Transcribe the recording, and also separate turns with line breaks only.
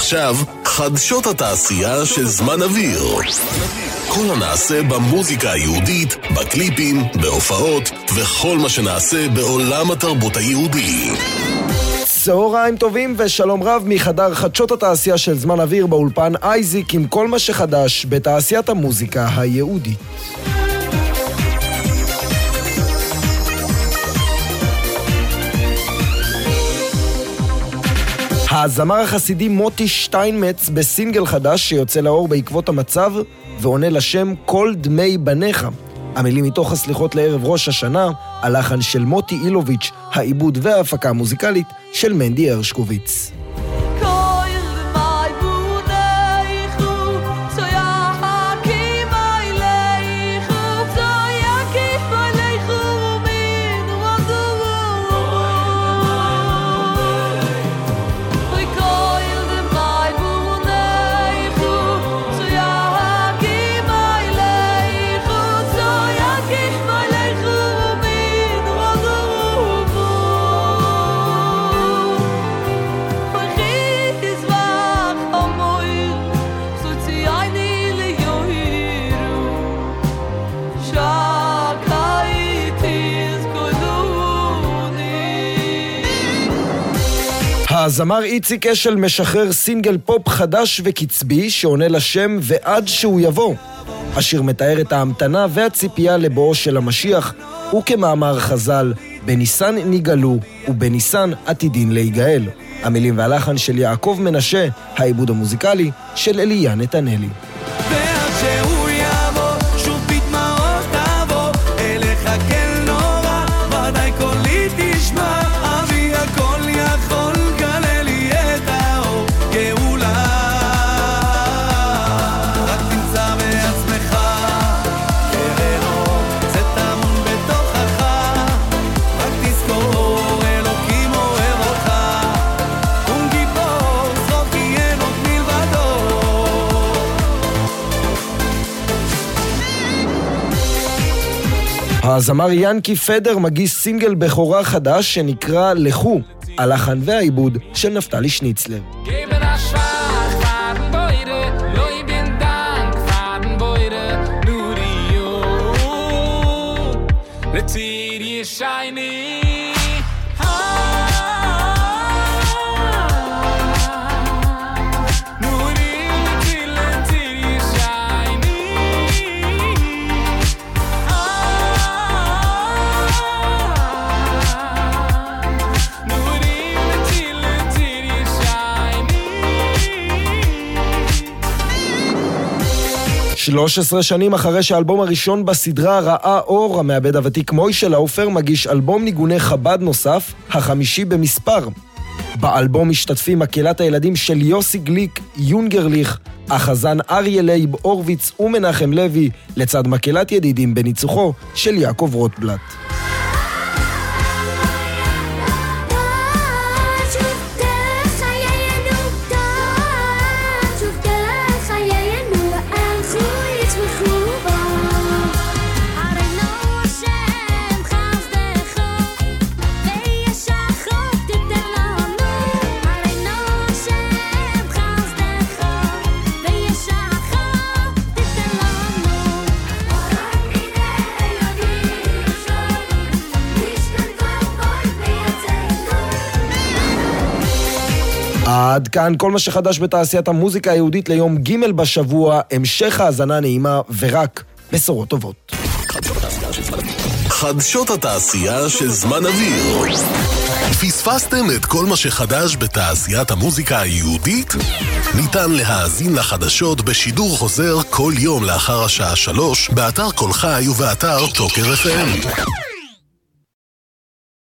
ועכשיו, חדשות התעשייה של זמן אוויר. כל הנעשה במוזיקה היהודית, בקליפים, בהופעות, וכל מה שנעשה בעולם התרבות היהודי.
צהריים טובים ושלום רב מחדר חדשות התעשייה של זמן אוויר באולפן אייזיק עם כל מה שחדש בתעשיית המוזיקה היהודית. הזמר החסידי מוטי שטיינמץ בסינגל חדש שיוצא לאור בעקבות המצב ועונה לשם כל דמי בניך. המילים מתוך הסליחות לערב ראש השנה, הלחן של מוטי אילוביץ', העיבוד וההפקה המוזיקלית של מנדי הרשקוביץ. הזמר איציק אשל משחרר סינגל פופ חדש וקצבי שעונה לשם ועד שהוא יבוא. השיר מתאר את ההמתנה והציפייה לבואו של המשיח, וכמאמר חז"ל, בניסן ניגלו ובניסן עתידין להיגאל. המילים והלחן של יעקב מנשה, העיבוד המוזיקלי של אליה נתנאלי. הזמר ינקי פדר מגיש סינגל בכורה חדש שנקרא לכו, הלחן והעיבוד של נפתלי שניצלר. שלוש 13 שנים אחרי שהאלבום הראשון בסדרה ראה אור, המעבד הוותיק מוישה לאופר מגיש אלבום ניגוני חב"ד נוסף, החמישי במספר. באלבום משתתפים מקהלת הילדים של יוסי גליק, יונגרליך, החזן אריה לייב אורוויץ ומנחם לוי, לצד מקהלת ידידים בניצוחו של יעקב רוטבלט. עד כאן כל מה שחדש בתעשיית המוזיקה היהודית ליום ג' בשבוע, המשך האזנה נעימה ורק בשורות טובות.
חדשות התעשייה של זמן אוויר. פספסתם את כל מה שחדש בתעשיית המוזיקה היהודית? ניתן להאזין לחדשות בשידור חוזר כל יום לאחר השעה 3 באתר כל חי ובאתר טוקר FM.